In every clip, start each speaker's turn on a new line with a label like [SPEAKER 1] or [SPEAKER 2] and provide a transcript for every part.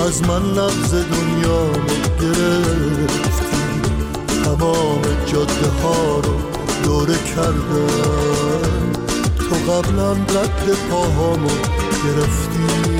[SPEAKER 1] از من نبض دنیا گرفتی، تمام جاده ها رو دوره کردم، تو قبلا رد پاهامو گرفتی.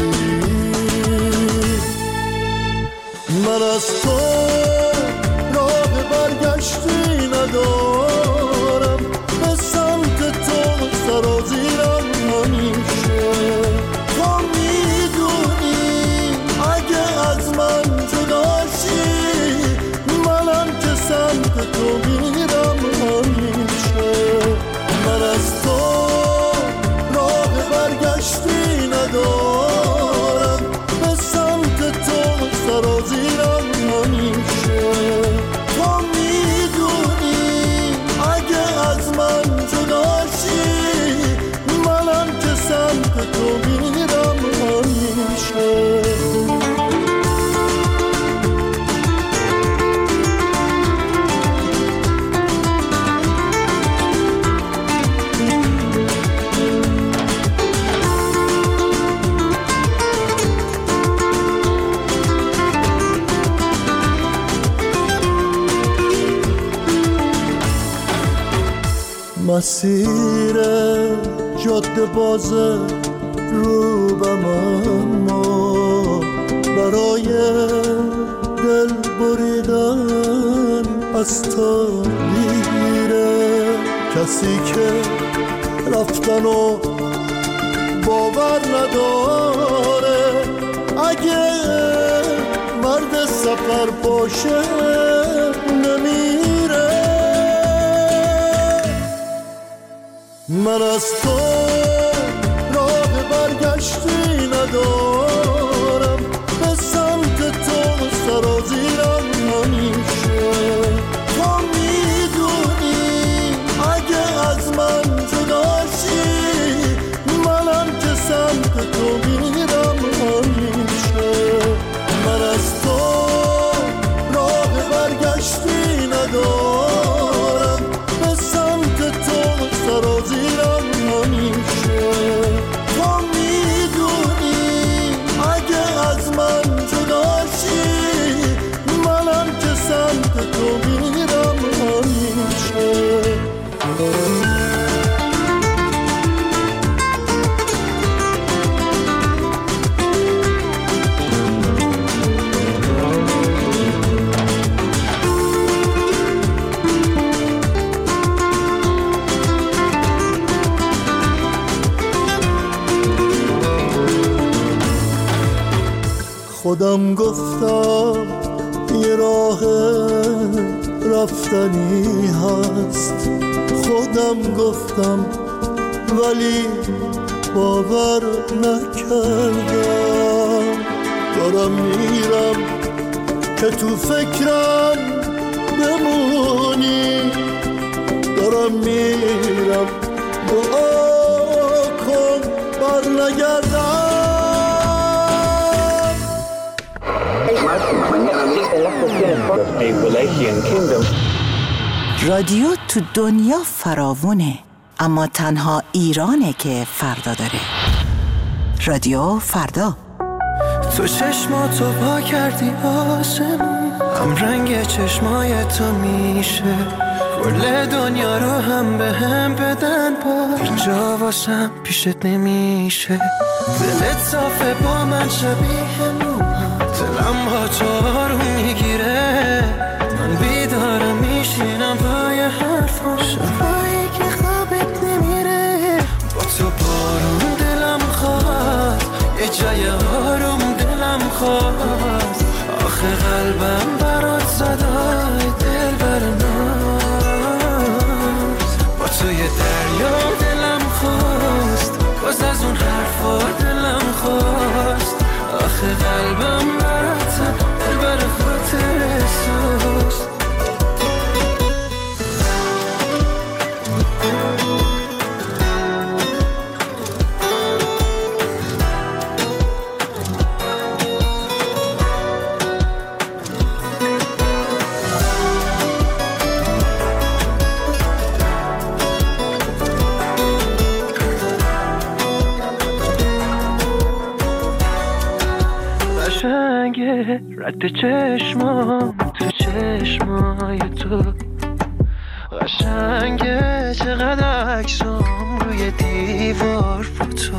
[SPEAKER 1] من از تو راه برگشتی ندارم، به سمت تو سرازیرم همیشه. تو میدونی اگه از من جداشی، منم که سمت تو میرم همیشه. من از تو راه برگشتی ندارم، به سمت تو سرازیرم همیشه. تو میدونی اگه از من جداشی، منم که سمت تو میرم همیشه. مسیر جاده بازه روبم، اما برای دل بریدن از تو میره. کسی که رفتن و باور نداره، اگه مرد سفر باشه نمیره. من از تو راه برگشتی ندارم، به سمت تو سرازیرم همیشه. تو میدونی اگه از من جداشی، منم که سمت تو میرم همیشه. من از تو راه برگشتی ندارم، به سمت تو سرازیرم همیشه. تو میدونی اگه از من جداشی، منم که سمت تو میرم همیشه. خودم گفتم یه راه رفتنی هست، خودم گفتم ولی باور نکردم. دارم میرم که تو فکرم بمونی، دارم میرم دعا کن بر نگردم.
[SPEAKER 2] رادیو تو دنیا فراوونه، اما تنها ایرانه که فردا داره. رادیو فردا.
[SPEAKER 3] تو چشماتو پا کردی آسمون، هم رنگ چشمای تو میشه کل دنیا رو هم به هم بدن، با جا واسم پیشت نمیشه. دلت صافه با من شبیه نونا، دلم با تو آروم میگیره. من بیدارم میشینم پای حرفم، شبایی که خوابت نمیره. با تو بارون دلم خواست، یه جای آروم دلم خواست. آخه قلبم برات زدای دل برناز، با تو یه دریا دلم خواست، باز از اون حرفا دلم خواست. آخه قلبم برات دل بر خاطر سوست. قشنگه رد چشمام تو چشمای تو قشنگه چقدر عکسام روی دیوار فوتو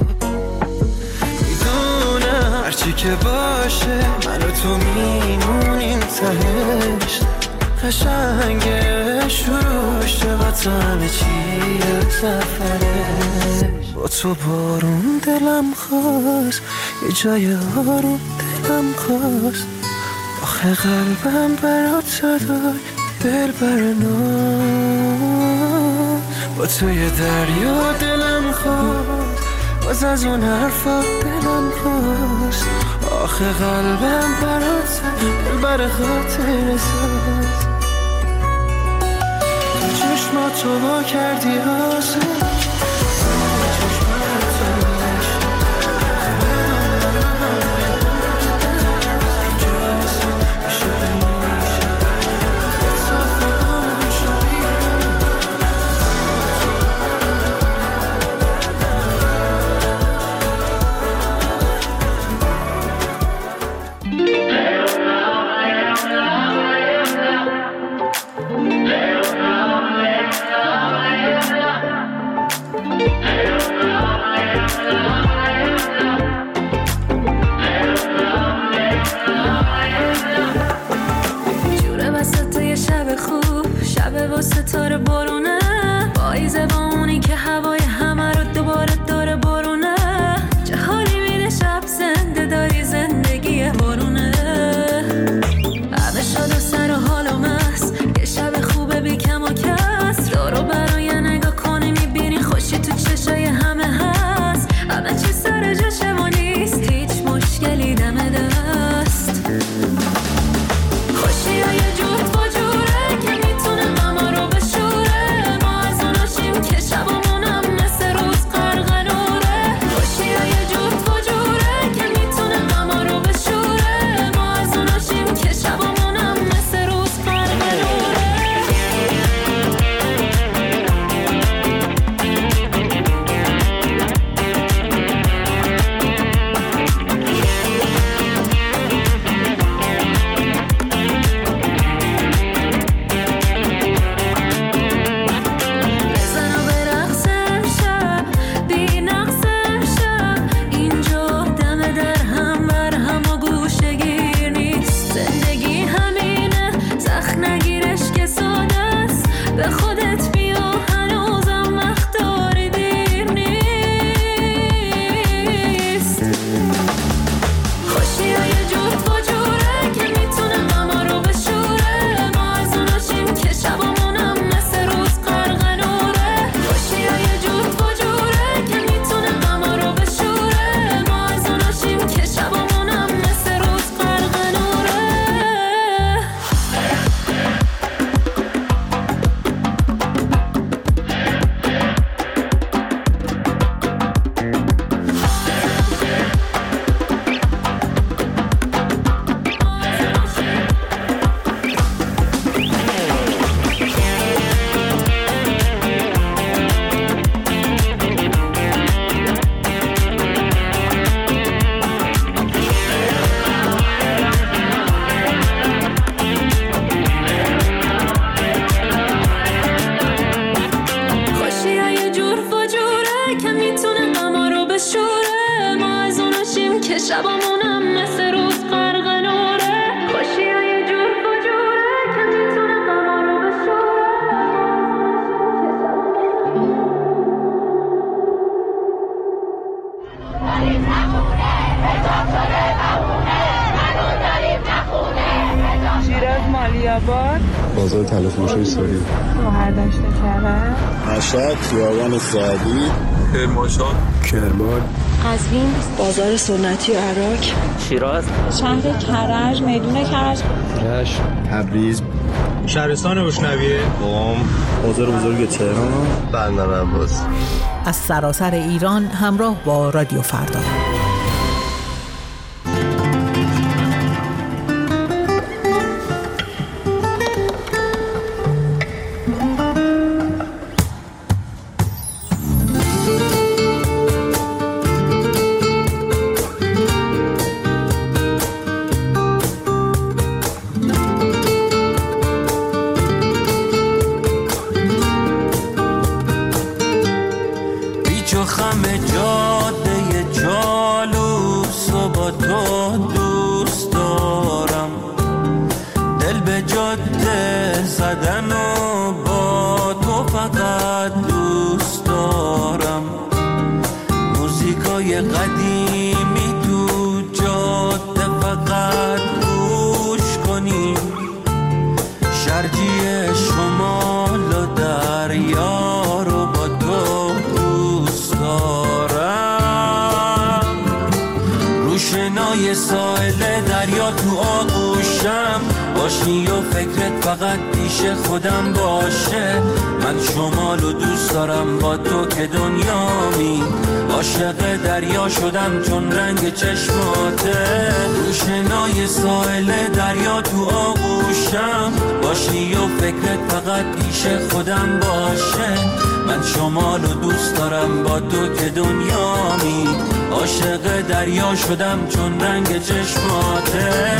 [SPEAKER 3] میدونم هرچی که باشه من و تو میمونیم تهش قشنگه شروع شه با تو همه چیه سفرش با تو بارون دلم خواست یه جای آروم دلم خواست آخه قلبم برات داد دل برناز با توی دریا دلم خواست باز از اون حرفا دلم خواست آخه قلبم برات دل بر خاطر ساز چشماتو وا کردی آسان
[SPEAKER 4] با ستاره بارونه پاییزه با اونی که هوای همه رو دوباره داره بارونه چه حالی میده شب زنده داری زندگی بارونه همه شاد و سر و حال و مست یه شب خوبه بی کم و کس دارو برای نگاه کنی میبینی خوشی تو چشای همه هست همه چی سر جاشه و نیست هیچ مشکلی دم دست خوشی های جور با جوره که میتونه غما رو بشوره ما از اوناشیم که شبمونم مثل روز قرقنوره خوشی های جور با جوره که میتونه غما رو بشوره ما از اوناشیم که شبمونم مثل روز قرقنوره به خودت بیا هنوزم وقت داری دیر نیست خوشی های جور با جوره که میتونه غما رو بشوره ما از اوناشیم که شبمونم مثل روز قرقنوره خوشی های جور با جوره که میتونه غما رو بشوره ما از اوناشیم که شبمونم مثل روز قرقنوره خوشی های جور و جوره که میتونه غما رو بشوره ما از اوناشیم که شبمونم مثل روز قرقنوره خوشی های جور و جوره که میتونه غما رو بشوره
[SPEAKER 5] شیراز مالیاباد
[SPEAKER 1] بازار تلفروشی ساری
[SPEAKER 5] گوهر داشته کرده
[SPEAKER 1] مشهد خیابان سعدی
[SPEAKER 6] کرمانشاه
[SPEAKER 1] کرمان
[SPEAKER 7] قزوین بازار سنتی و عراق
[SPEAKER 8] شیراز
[SPEAKER 5] شهر کرج میدون کرج
[SPEAKER 1] رشت تبریز
[SPEAKER 6] شهرستان بشنویه
[SPEAKER 1] قم بازار بزرگ تهران بندر عباس
[SPEAKER 2] از سراسر ایران همراه با رادیو فردا.
[SPEAKER 3] زدن و با تو فقط دوست دارم. موزیکای قدیمی تو جاده فقط گوش کنیم. شرجی شمال و دریا رو با تو دوست دارم. روشنای ساحل دریا تو آغوشم باشی و فکرت فقط پیش خودم باشه. من شمالو دوست دارم با تو که دنیامی. عاشق دریا شدم چون رنگ چشماته. روشنای ساحل دریا تو آغوشم باشی و فکرت فقط پیش خودم باشه. من شمالو دوست دارم با تو که دنیامی. عاشق دریا شدم چون رنگ چشماته.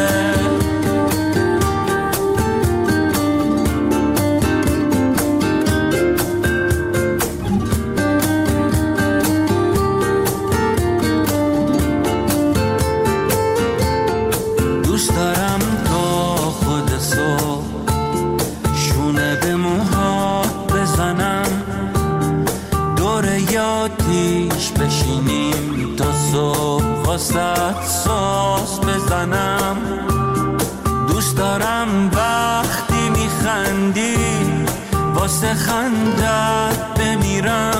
[SPEAKER 3] بشینیم تا صبح واسه ساز بزنم. دوست دارم وقتی میخندی واسه خندت بمیرم.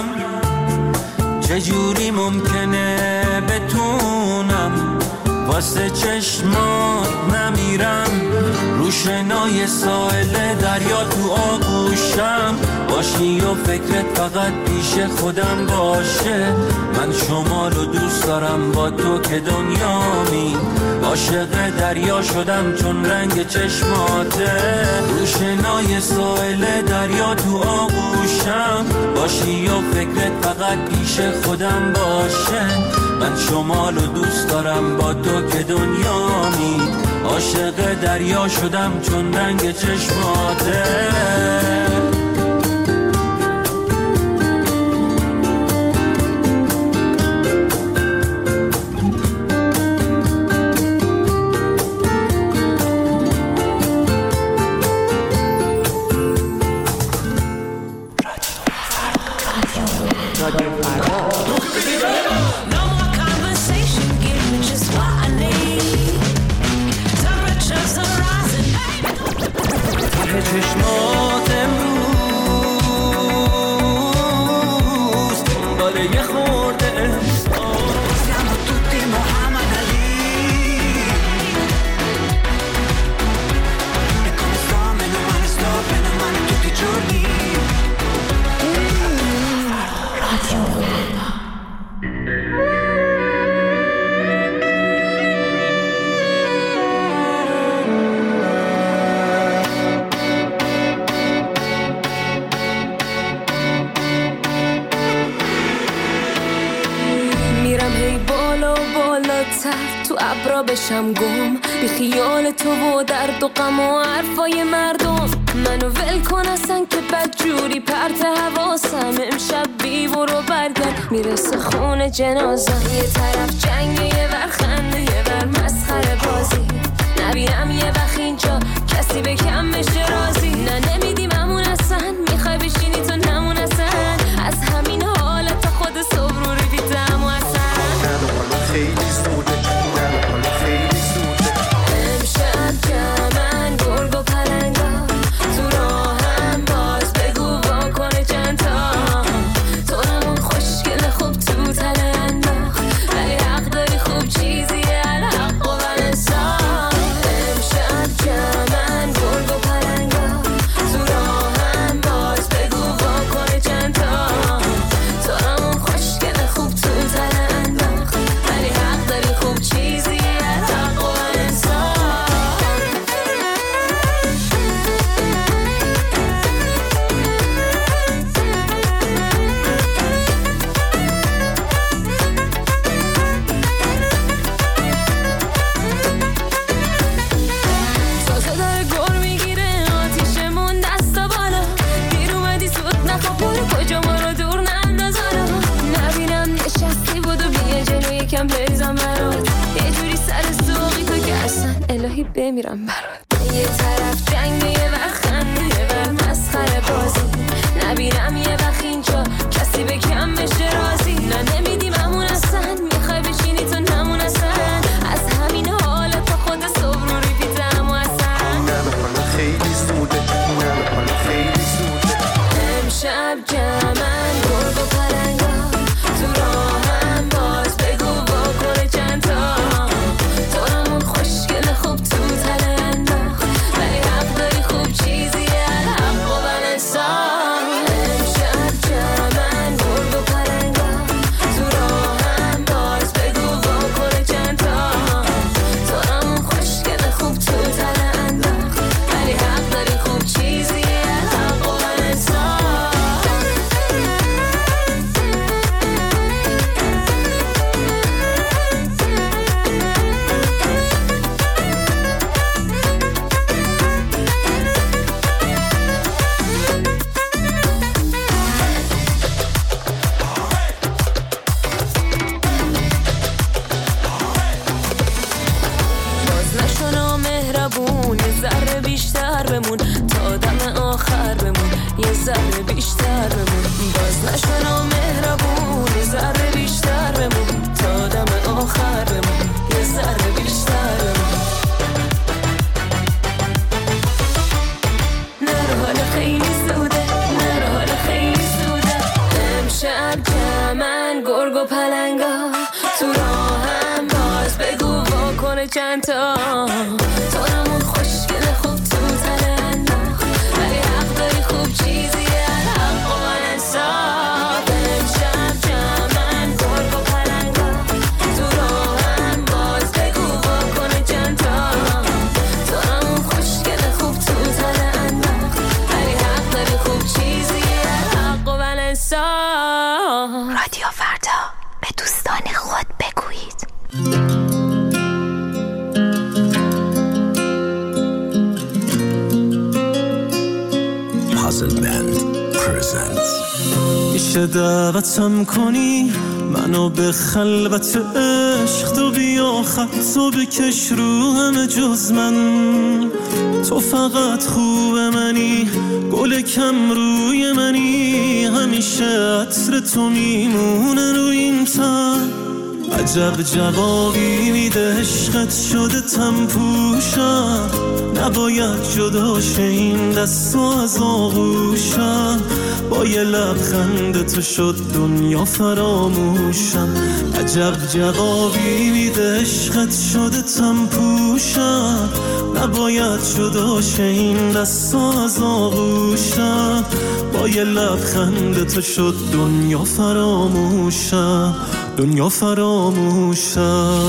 [SPEAKER 3] چجوری ممکنه بتونم واسه چشمات نمیرم. روشنای ساحل دریا تو آغوشم باشی و فکرت فقط پیش خودم باشه. من شمالو دوست دارم با تو که دنیامی. عاشق دریا شدم چون رنگ چشماته. روشنای ساحل دریا تو آغوشم باشی و فکرت فقط پیش خودم باشه. من شمالو دوست دارم با تو که دنیامی. عاشق دریا شدم چون رنگ چشماته. چشمات امروز دنبال یه خورده siamo tutti Muhammad Ali e come sto meno male tutti i giorni. Radio تو ابرا بشم گم بی خیال تو و درد و غم و حرفای مردم. منو ول کن اصلا که بدجوری پرت حواسم. امشب بی برو برگرد میرسه خونه جنازم. یه طرف جنگ یه ور خنده یه ور مسخره بازی. نبینم یه وقت اینجا کسی به کم بشه رازی. نه نمیدیم همون اصلا میخوای بشینی تو نمون اصلا. از همین حالت خود صبر رو دیدم و اصلا خیلی زوده خیلی زوده.
[SPEAKER 4] امشب جمعن گرگ و پلنگا تو راهم باز بگو واکنه چند تا. تو نمون خوشگل خوب تو تله انداخت ولی حق داری خوب چیزیه الحق و بلنسا. امشب جمعن گرگ و پلنگا تو راهم باز بگو واکنه چند تا. تو نمون خوشگل خوب تو تله انداخت ولی حق داری خوب چیزیه الحق و بلنسا. تازه داره گر میگیره آتیشمون دستا بالا. دیر اومدی زود نخواب برو کجا ما رو دور ننداز حالا. نبینم نشستی بودو بیه جلو یکم بریزم برات. یه جوری سر سوقی تو که اصلا الهی بمیرم برات. یه طرف جنگ یه ور خنده یه وقت مسخره بازی نبینم یه وقت اینجا کسی به کم بشه رازی نه نمیدیم همون اصلا میخوای بشینی تو نمون اصلا از همین حالا تا خود صبح رو ریپیتم و اصلا
[SPEAKER 3] نه خیلی زوده نه خیلی زوده
[SPEAKER 4] امشب جمعن گرگ و پلنگا تو راهم باز بگو واکنه چند تا تو همون خوشگل خوب تو تله انداخت ولی حق داری خوب چیزیه الحق و بلنسان امشب جمعن گرگ و پلنگا تو راهم باز بگو واکنه چند تا تو همون خوشگل خوب تو تله انداخت ولی حق داری خوب چیزیه الحق و بلنسان باز نشو نامهربون یه ذره بیشتر بمون تا دم آخر بمون یه ذره بیشتر بمون باز نشو نامهربون یه ذره بیشتر بمون تا دم آخر بمون یه ذره بیشتر بمون نرو حالا خیلی زوده نرو حالا خیلی زوده امشب جمعن گرگ و پلنگا تو راهم باز بگو واکنه چند تا تو همون خوشگل خوب تو تله انداخت ولی حق داری خوب چیزیه الحق و بلنسان امشب جمعن گرگ و پلنگا تو راهم باز بگو واکنه چند تا تو همون خوشگل خوب تو تله انداخت ولی حق داری خوب چیزیه الحق و بلنسان
[SPEAKER 2] رادیو فردا به دوستان خود بگویید.
[SPEAKER 1] Puzzle Band presents
[SPEAKER 3] میشه دعوتم کنی منو به خلوت عشق تو بیا خطو بکش رو همه جز من تو فقط خوب منی گل کم روی منی همیشه عطر تو میمونه روی این تن عجب جوابی میده عشقت شده تم پوشم نباید جدا شه این دست و از آغوشم با یه لبخند تو شد دنیا فراموشم عجب جوابی میده عشقت شده تم پوشم نباید جدا شه این دست و از آغوشم با یه لبخند تو شد دنیا فراموشم دنیا فراموشم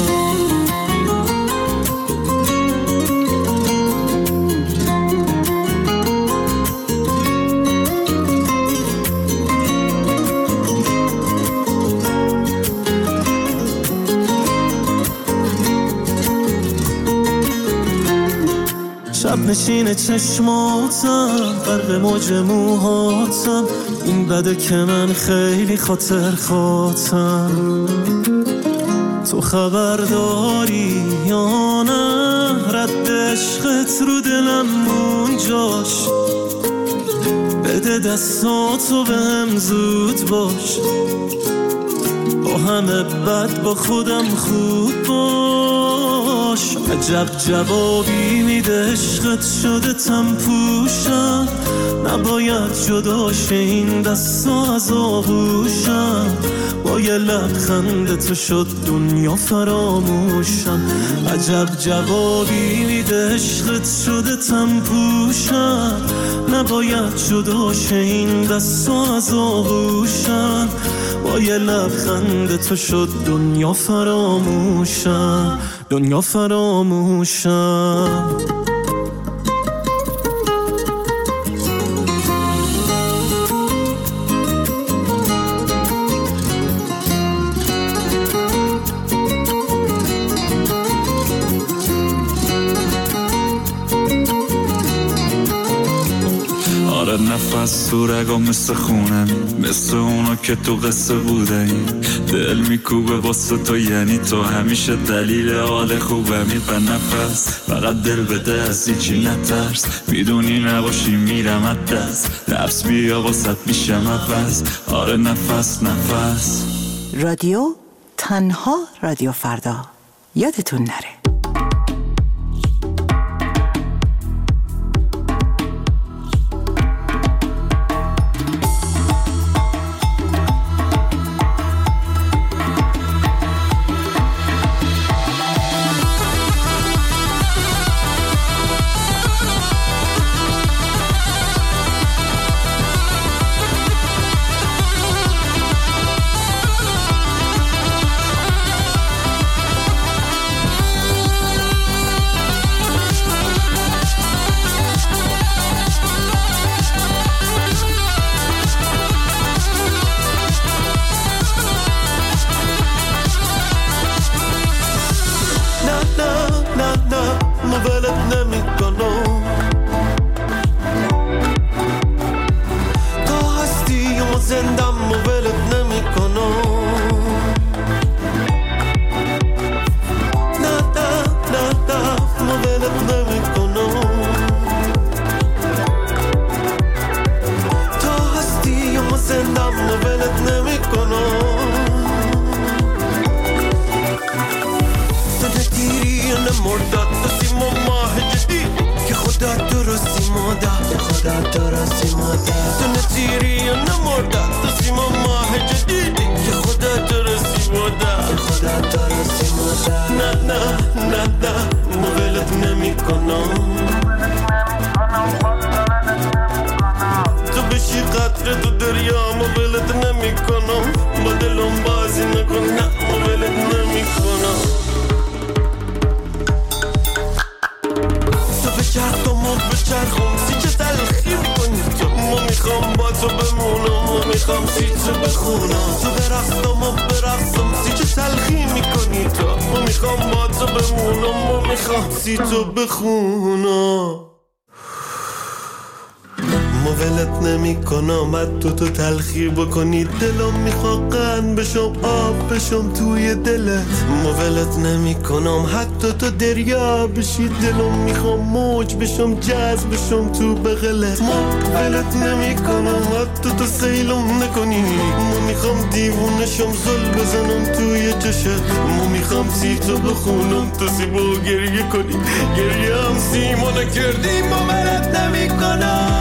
[SPEAKER 3] شب نشین چشماتم غرق موج موهاتم این بده که من خیلی خاطر خاطم تو خبر داری یا نه رد عشقت رو دلم اونجاش بده دستاتو بهم زود باش با همه بد با خودم خوب باش عجب جوابی میده عشقت شده تم پوشم نباید جدا شه این دستا از آغوشم با یه لبخند تو شد دنیا فراموشم عجب جوابی میده عشقت شده تم پوشم نباید جدا شه این دستا از آغوشم با یه لبخند تو شد دنیا فراموشم دنیا فراموشم
[SPEAKER 8] نفس تو رگا مثل خونم، مثل اونا که تو قصه بودن. دل میکوبه واسه تو، یعنی تو همیشه دلیل حال خوبمی. به نفس فقط دل بده، از هیچی نترس، میدونی نباشی میرم از دست. نفس بیا واسط میشم عوض، آره نفس نفس.
[SPEAKER 2] رادیو تنها رادیو فردا، یادتون نره.
[SPEAKER 3] تو تلخی بکنی، دلم میخواد قند بشم، آب بشم توی دلت. ولت نمی کنم حتی تو دریا بشی، دلم میخوام موج بشم، جذب بشم تو بغلت. ولت نمی کنم حتی تو سیلم نکنی، میخوام دیوونشم، زل بزنم توی چشت. میخوام سی تو بخونم، تو سیبو گریه کنی، گریه هم سیمو نکردی. ولت نمی کنم،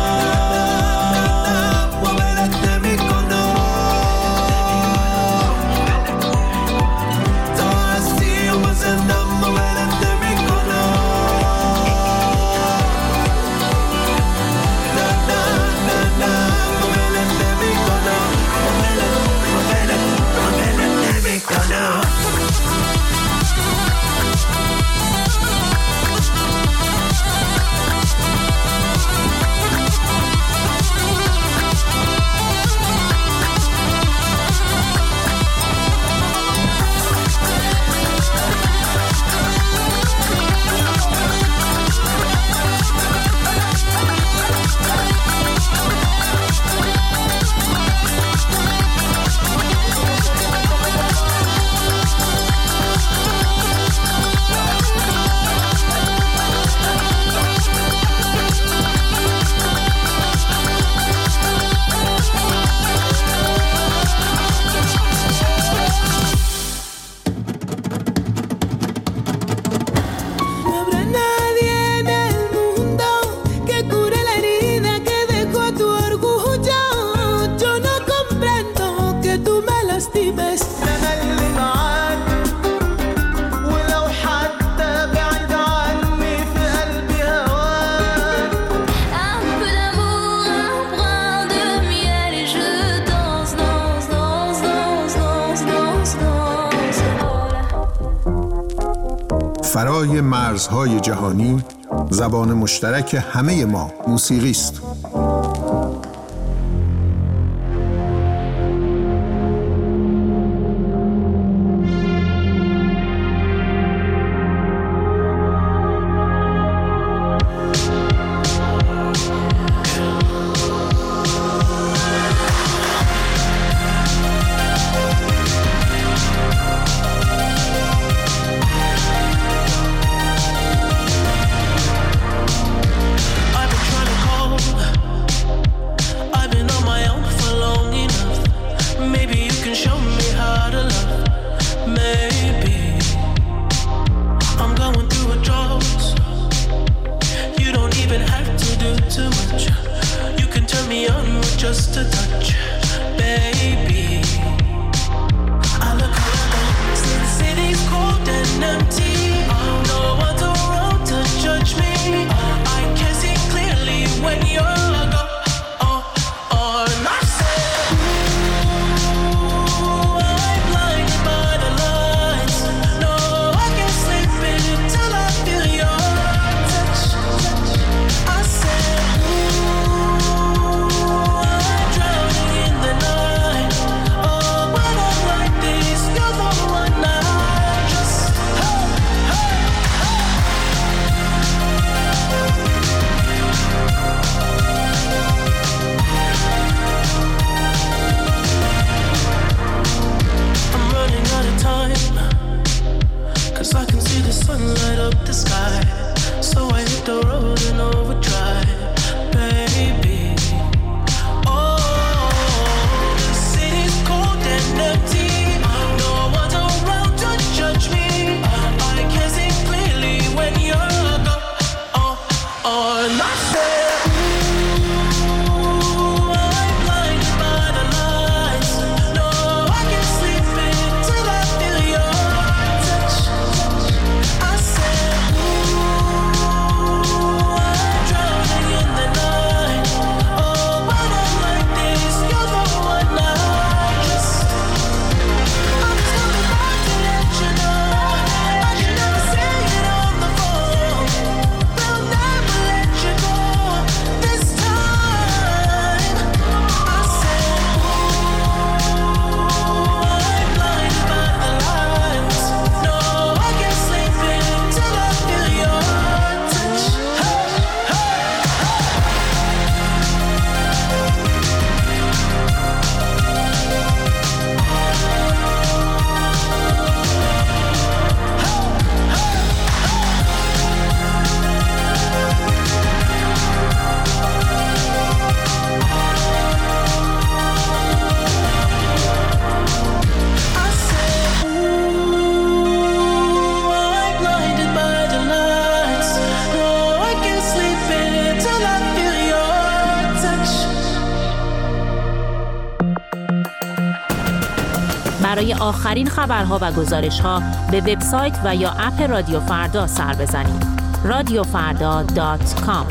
[SPEAKER 9] فرای مرزهای جهانی، زبان مشترک همه ما موسیقی است.
[SPEAKER 10] برای آخرین خبرها و گزارش‌ها به وبسایت و یا اپ رادیو فردا سر بزنید. radiofarda.com.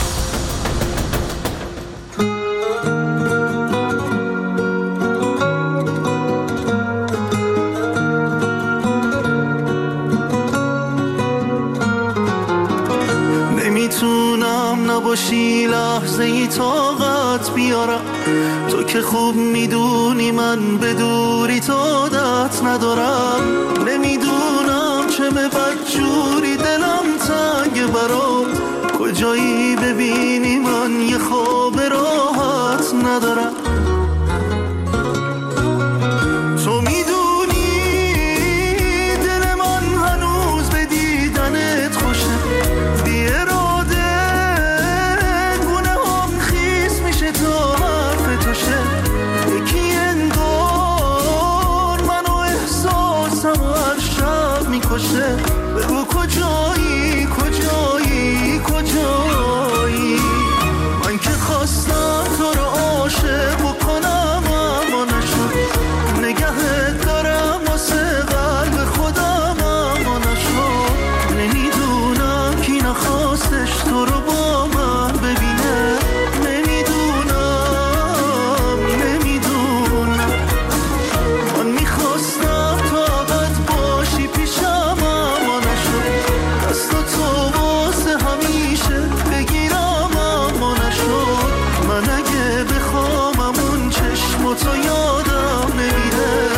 [SPEAKER 3] نمیتونم نباشی لحظه ای طاقت بیارم، تو که خوب میدونی من به دوری تو عادت ندارم. نمیدونم چه به بدجوری دلم تنگ برات، کجایی ببینی من یه خواب راحت ندارم. تو میدونی دل من هنوز به دیدنت خوشه، بی اراده گونه هم خیس میشه تا حرف تو شه. یکی انگار منو احساسم و هر شب میکشه. بگو کجایی کجایی کجایی، من که خواستم تو رو عاشق بکنم اما نشد. نگهت دارم واسه قلب خودم اما نشد. نمیدونم کی نخواستش تو رو با من ببینه. نمیدونم من میخواستم طاقت باشی پیشم اما نشد. دست تو واسه همیشه بگیرم اما نشد. من اگه بخوام همون چشم تو یادم نمیره.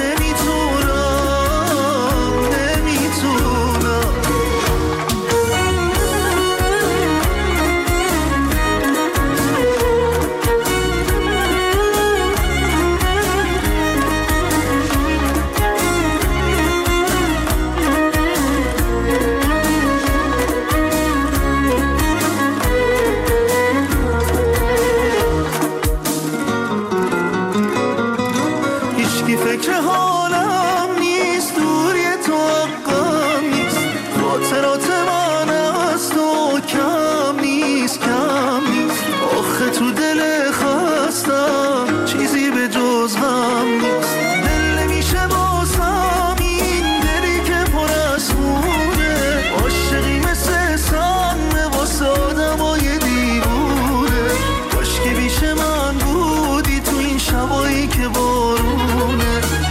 [SPEAKER 3] فکر حالم نیست، دوری تو حقم نیست. خاطرات من از تو کم نیست کم نیست. آخه تو دل خستم چیزی به جز غم نیست. دل نمیشه بازم این دلی که پر از خونه. عاشقی مثل سم واسه آدمای دیوونه. کاش که بیش من بودی تو این شبایی که بارونه.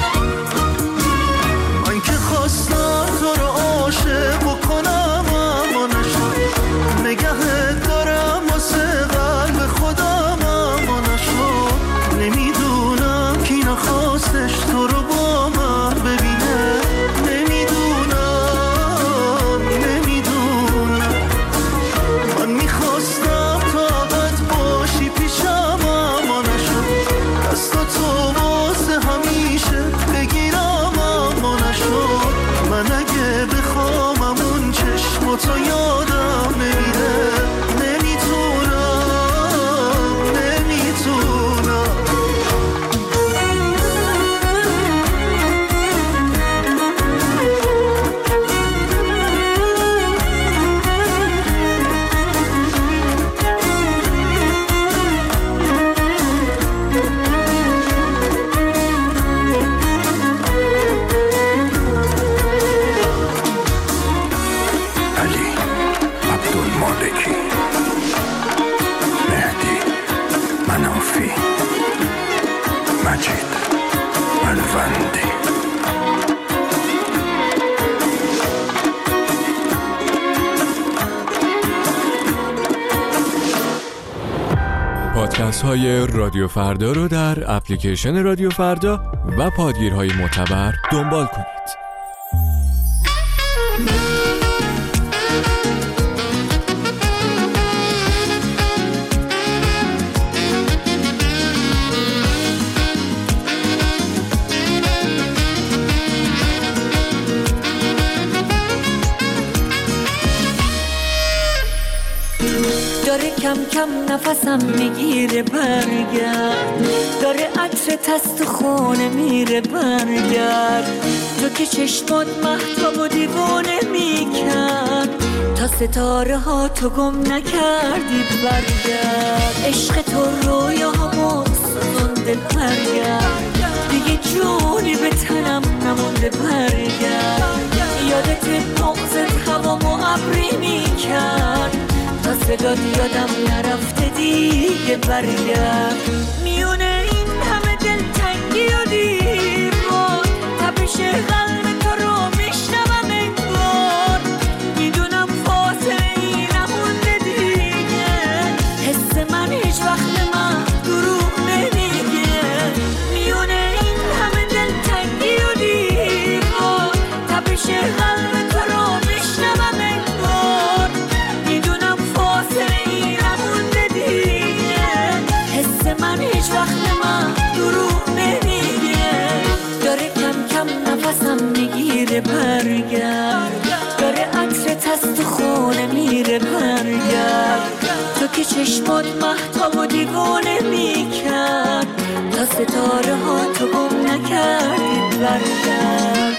[SPEAKER 3] من که خواستم تو رو عاشق بکنم اما نشد. نگهت دارم واسه قلب خودم اما نشد. نمیدونم کی نخواستش تو رو با من ببینه. نمیدونم من میخواستم طاقت باشی پیشم اما نشد. دست تو واسه همیشه بگیرم اما نشد. من اگه بخوام همون چشم تو یادم نمیره.
[SPEAKER 11] پادکست های رادیو فردا رو در اپلیکیشن رادیو فردا و پادگیرهای معتبر دنبال کنید.
[SPEAKER 4] داره کم کم نفسم میگیره برگرد. داره عطرت از تو خونه میره برگرد. تو که چشمات مهتاب و دیوانه میکرد. تا ستاره ها تو گم نکردی برگرد. عشق تو رویامو سوزون دل برگرد.
[SPEAKER 12] دیگه جونی به تنم نمونده برگرد. یادت بغضت هوامو ابری میکرد، تا صدات یادم نرفته دیگه برگرد. میونه این همه دلتنگی و دیوار، تپش قلب تو رو میشنوم انگار. میدونم فاصله ای نمونده دیگه، حس من هیچ وقت من دروغ نمیگه. میونه این همه دلتنگی و دیوار، تپش قلب تو رو میشنوم انگار. میدونم فاصله ای نمونده دیگه، حس من هیچ وقت من دروغ نمیگه. داره کم کم نفسم میگیره برگرد، داره عطرت از تو خونه میره برگرد. تو که چشمات مهتاب و دیوانه میکرد، تا ستاره ها تو گم نکردید برگرد.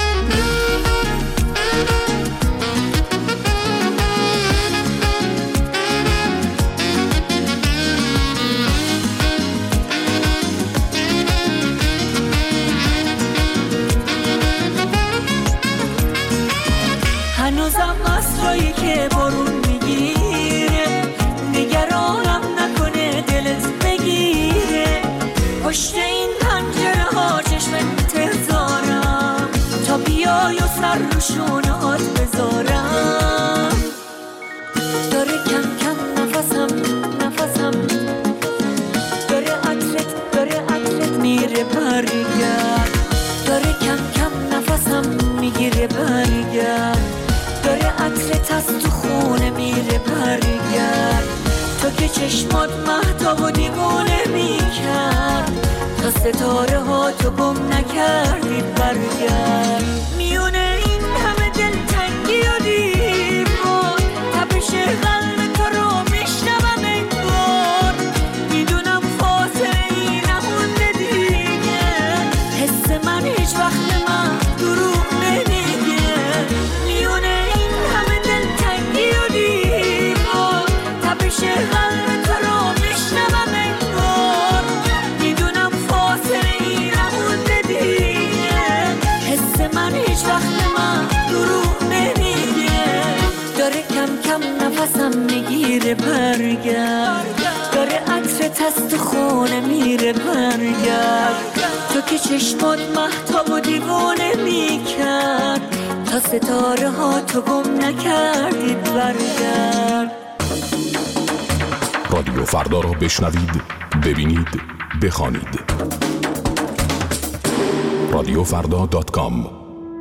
[SPEAKER 12] هنوزم عصرایی که بارون میگیره، نگرانم نکنه دلت بگیره. پشت این پنجره ها چشم انتظارم، تا بیای و سر رو شونهات بذارم. داره کم کم نفسم داره عطرت میره برگرد. داره کم کم نفسم میگیره برگرد، داره عطرت از تو خونه میره برگرد. تو که چشمات مهتاب و دیوانه میکرد، تا ستاره ها تو گم نکردید برگرد. میونه این همه دلتنگی و دیوار، تپش قلب تو رو میشنوم انگار. میدونم فاصله ای نمونده دیگه، حس من هیچ وقت من دروغ نمیگه. میونه این همه دلتنگی و دیوار، تپش قلب تو رو میشنوم انگار. میدونم فاصله ای نمونده دیگه، حس من هیچ وقت من دروغ نمیگه. داره کم کم نفسم میگیره برگرد، داره عطرت از تو خونه میره برگرد. تو که چشمات مهتاب و دیوانه میکرد، تا ستاره ها تو گم نکردید برگرد.
[SPEAKER 13] رادیو فردا را بشنوید، ببینید، بخوانید. radiofrda.com.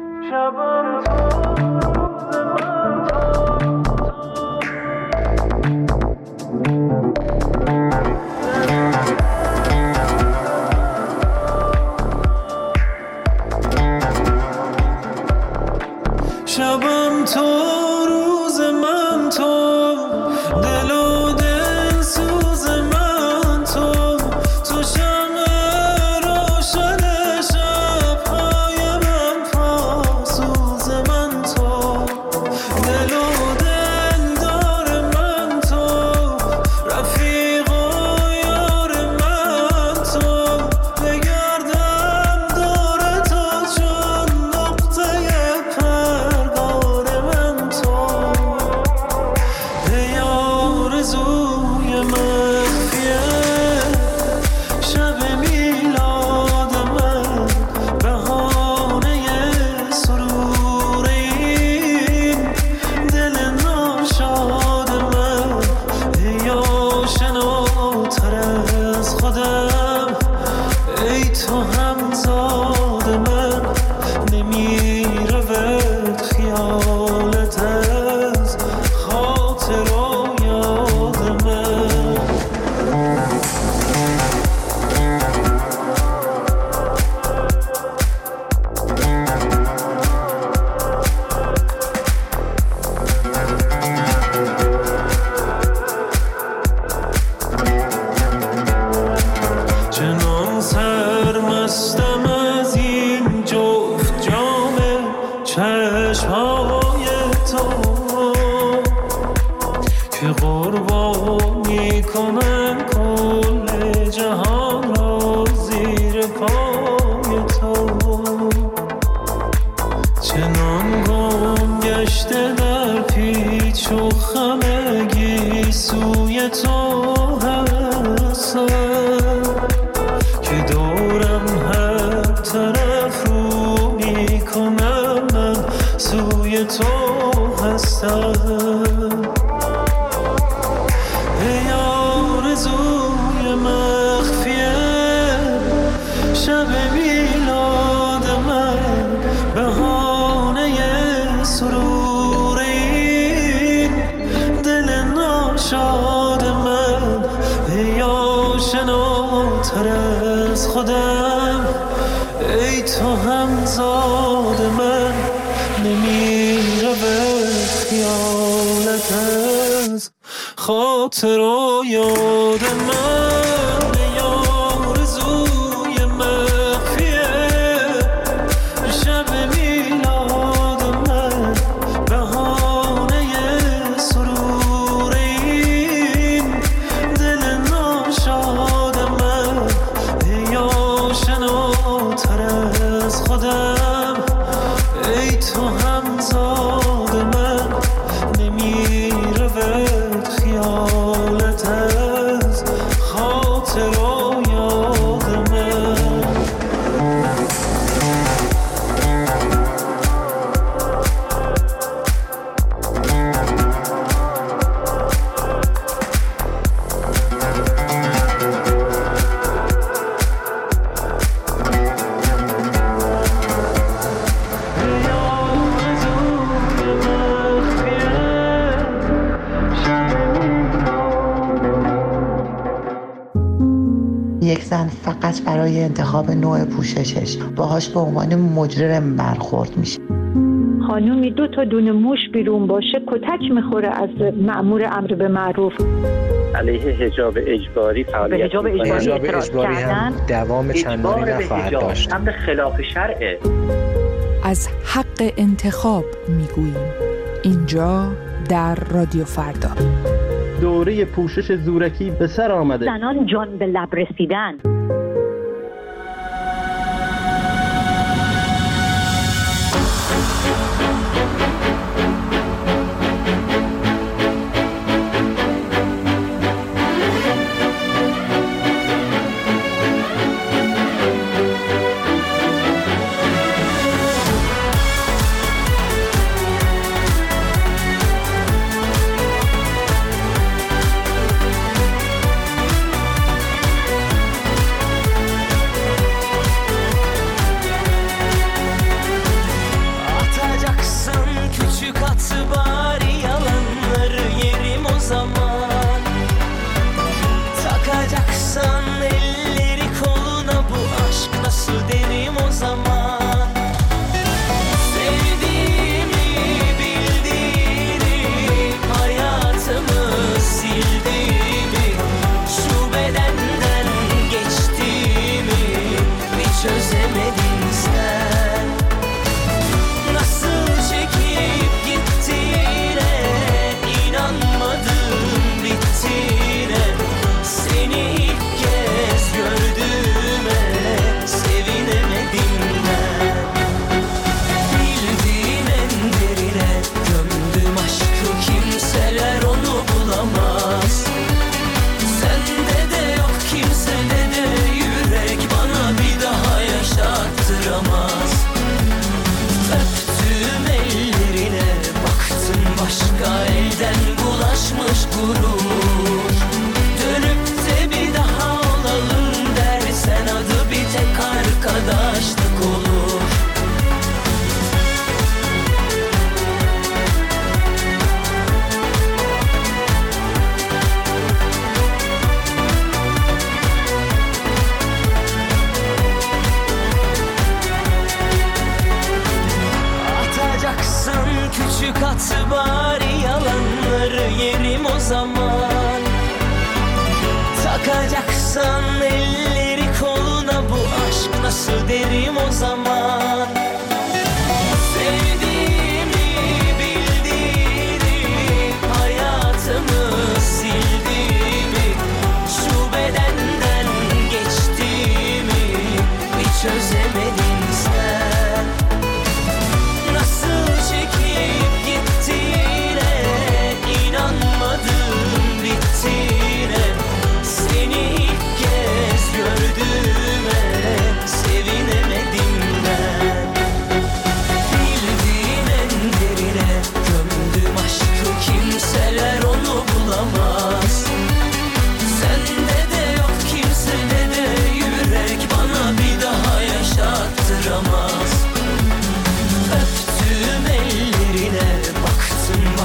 [SPEAKER 3] شبم تو روز من تو، دل و دل سوز من تو، تو شمع روشن شب‌های من پاسوز من تو، دل و دل دار من تو، رفیق و یار من تو، بگردم دور تو چون نقطه پرگار من تو، ای آرزوی مخفیه شب میلاد من، بهانه سرور این دل ناشاد من، ای آشناتر از خودم، ای تو همزاد من، نمیرود خیالت از خاطر و یاد من. چنان سرمستم از این جفت جام چشمهای تو، که قربانی کنم کل جهان را زیر پا. چو همگی سوی تو هستم که دورم هر طرف رو میکنم من سوی تو هستم ای آرزوی مخفیه شب میلاد من بهانه سرور این دل ناشاد من ای آشناتر از خودم ای تو همزاد من نمیرود خیالت از خاطر و یاد من ای آرزوی مخفیه شب میلاد من بهانه سرور این دل ناشاد من ای آشناتر از خودم ای تو همزاد من نمیرود خیالت از خاطر و یاد من
[SPEAKER 2] یک زن فقط برای انتخاب نوع پوششش باهاش به عنوان مجرم برخورد میشه.
[SPEAKER 5] خانومی 2 تا دونه موش بیرون باشه کتک میخوره از مأمور امر به معروف.
[SPEAKER 14] علیه حجاب اجباری فعالیت
[SPEAKER 5] حجاب اجباری
[SPEAKER 14] هم
[SPEAKER 15] دوام چندانی نخواهد داشت.
[SPEAKER 14] امر خلاف شرعه.
[SPEAKER 16] از حق انتخاب میگوییم اینجا در رادیو فردا.
[SPEAKER 15] دوره پوشش زورکی به سر آمده.
[SPEAKER 5] زنان جان به لب رسیدن.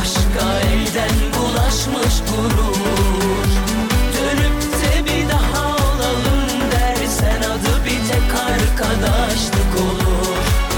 [SPEAKER 12] başka elden bulaşmış gurur. Dönüp de bir daha olalım dersen adı bir tek arkadaşlık olur.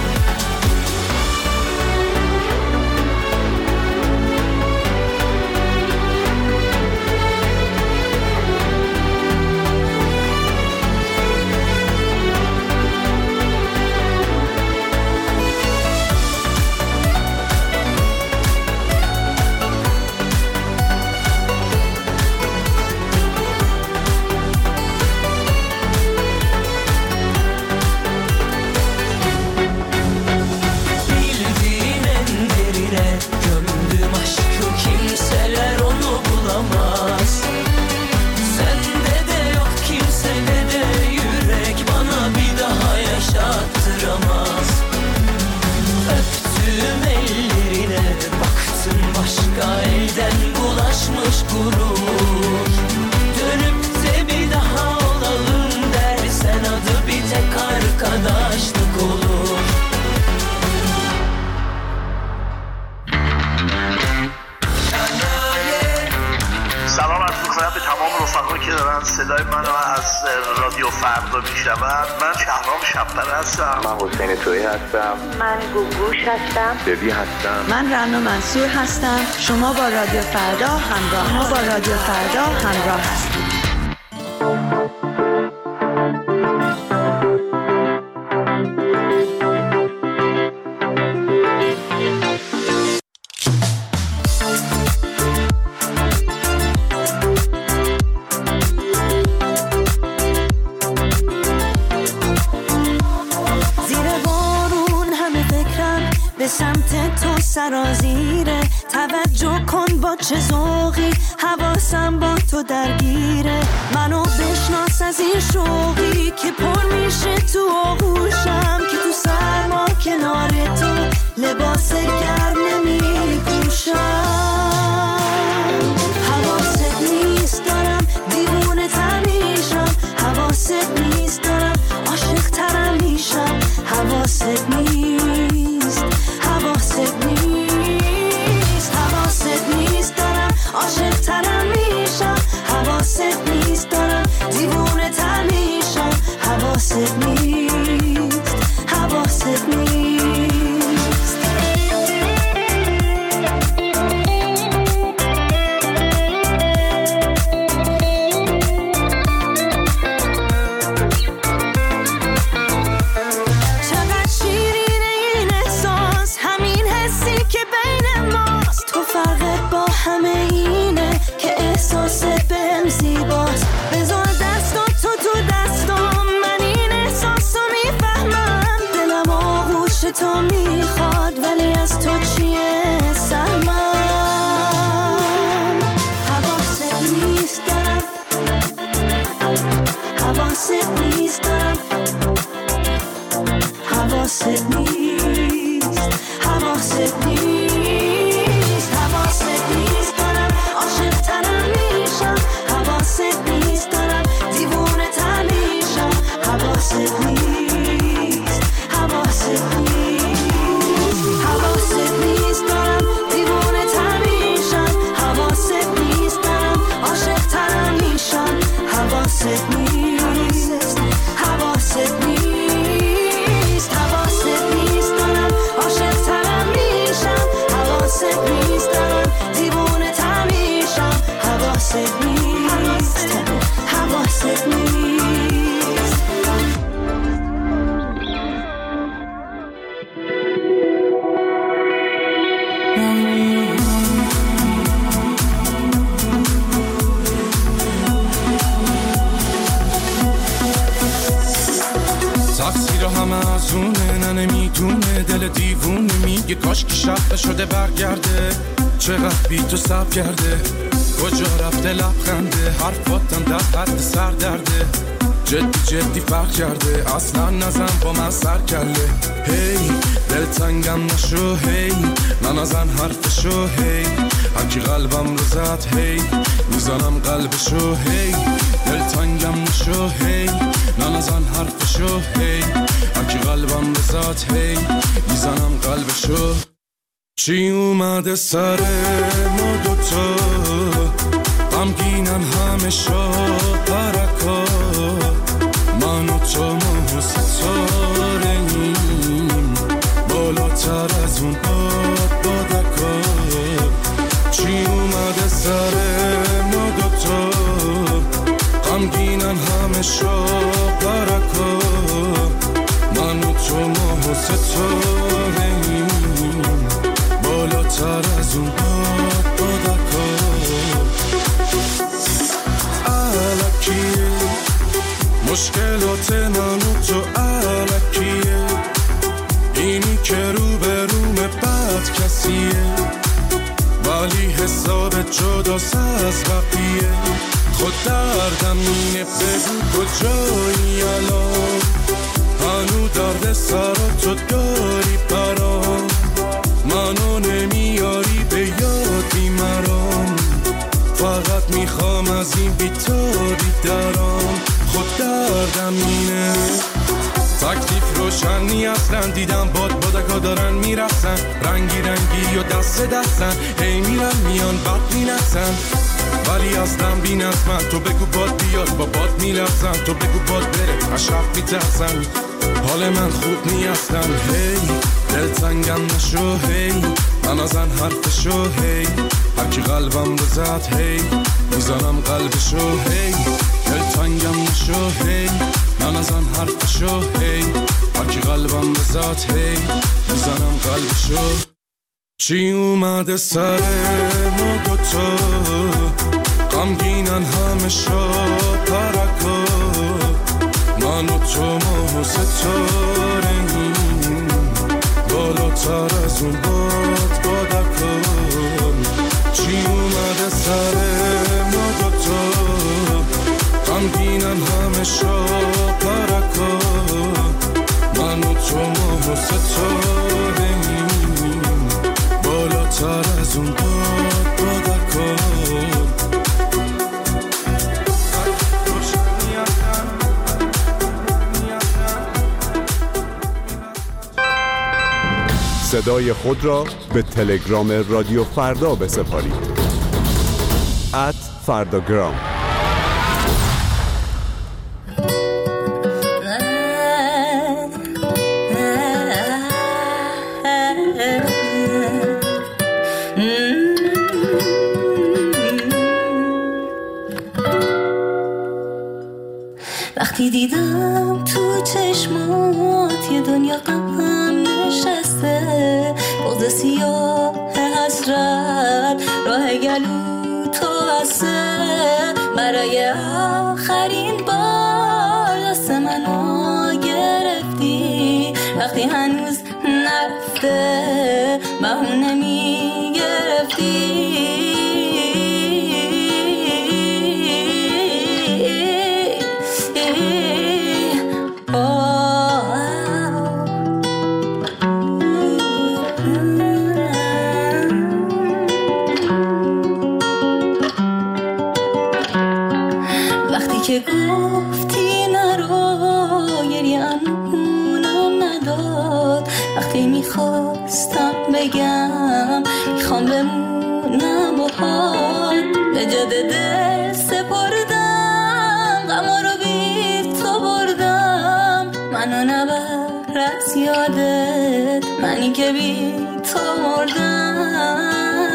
[SPEAKER 17] صدای منو از رادیو فردا میشنوند. من شهرام شب‌پره هستم.
[SPEAKER 14] من حسین تویی هستم.
[SPEAKER 5] من گوگوش هستم.
[SPEAKER 14] ببی هستم.
[SPEAKER 7] من رنا منصور هستم. شما با رادیو فردا همراه هستید.
[SPEAKER 12] به سمت تو سرازیره، توجه کن با چه ذوقی، حواسم با تو درگیره. منو بشناس از این شوقی که پر میشه تو آغوشم، که تو سرما کنار تو لباس گرم نمیپوشم. حواست نیست دارم دیوونه تر میشم، حواست نیست دارم عاشق ترم میشم، حواست نیست، حواست نیست دارم عاشق ترم میشم، حواست نیست دارم دیوونه تر میشم، حواست نیست، حواست نیست. همه اینه که احساست بهم زیباست، بذار دستات تو دستام، من این احساسو میفهمم، دلم آغوش تو میخواد ولی از تو چیه سهمم. حواست نیست دارم، حواست نیست دارم، حواست نیست، حواست نیست، حواست نیست دارم عاشق ترم میشم، حواست نیست دارم دیوونه تر میشم، حواست نیست، حواست نیست، حواست نیست دارم دیوونه تر میشم، حواست نیست دارم عاشق ترم میشم، حواست نیست، حواست نیست، حواست نیست دارم عاشق ترم میشم، حواست نیست دارم دیوونه تر میشم، حواست نیست، حواست نیست.
[SPEAKER 18] تقصیر همه از اونه، نه نمیدونه، دل دیوونه میگه کاش که شب شده برگرده، چقدر بی تو سب کرده، کجا رفته لبخنده، حرفاتم در حد سر درده، جدی فرق کرده، اصلا نزن با من سر کله. هی دل تنگم نشو، هی نزن حرفشو، هی هرکی قلبم رو زد، هی میزنم قلبشو، هی دل تنگم نشو، هی نزن حرفشو، هی هرکی قلبم رو زد، هی میزنم قلبشو. چی اومده سر ما دوتا غمگینن همه شب پرکا من و تو ما ستاره‌ایم بالاتر از اون بادکا چی اومده سر ما دوتا غمگینن همه شب پرکا من و تو ما ستاره‌ایم بالاتر از اون بادکا الکیه مشکلات من و تو الکیه اینی که رو به روم بد کسیه ولی حساب جداست از بقیه خود دردم اینه بگو کجایی الان هنو درد سر تو داری برام منو نمیاری به یادی مرام فقط میخوام از این بیتاری درام خود دردم اینه تکلیف روشنی اصلا دیدم بادکا دارن میرسن رنگی رنگی و دست دستن هی میرن میان بد مینسن ولی اصلا بین از من تو بگو باد بیاد با باد میلرزن تو بگو باد بره اشرف میترسن حال من خوب نیستن هی دل تنگم نشو هی من ازن حرفشو هی هرکی قلبم بزد هی میزنم قلبشو هی دل تنگم نشو هی من ازن حرفشو هی هرکی قلبم بزد هی میزنم قلبشو چی اومده سر ما دوتا غمگینن همه شب پرکا من و تو ما ستاره‌ایم بالاتر از اون بادکا چی اومده سر ما دوتا غمگینن همه شب پرکا من و تو ما ستاره‌ایم بالاتر از اون بادکا
[SPEAKER 9] صدای خود را به تلگرام رادیو فردا بسپارید @فرداگرام
[SPEAKER 4] وقتی دیدم تو چشمات یه دنیا غم نشسته بغض سیاه حسرت راه گلو تو بسته برای آخرین بار دست منو گرفتی وقتی هنوز نرفته بهونه میگرفتی که گفتی نرو گریه امونم نداد وقتی میخواستم بگم میخوام بمونم باهات به جد دل سپردم غما رو بی تو بردم منو نبر از یادت منی که بی تو مردم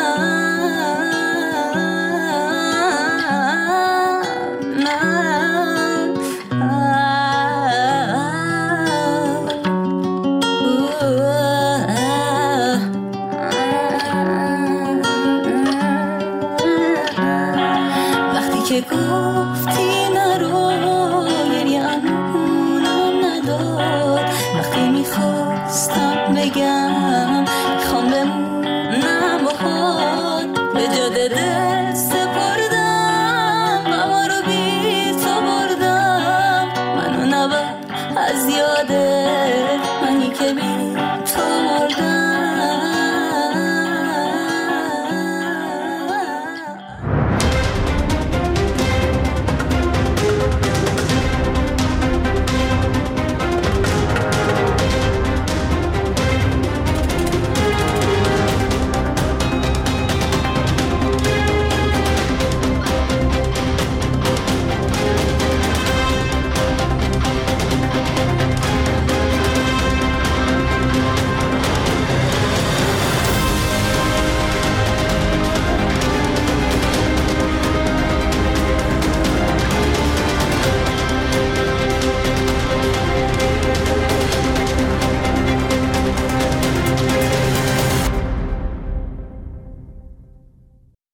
[SPEAKER 4] که گفتی نرو گریه امونم نداد وقتی میخواستم بگم میخوام بمونم باهات به جاده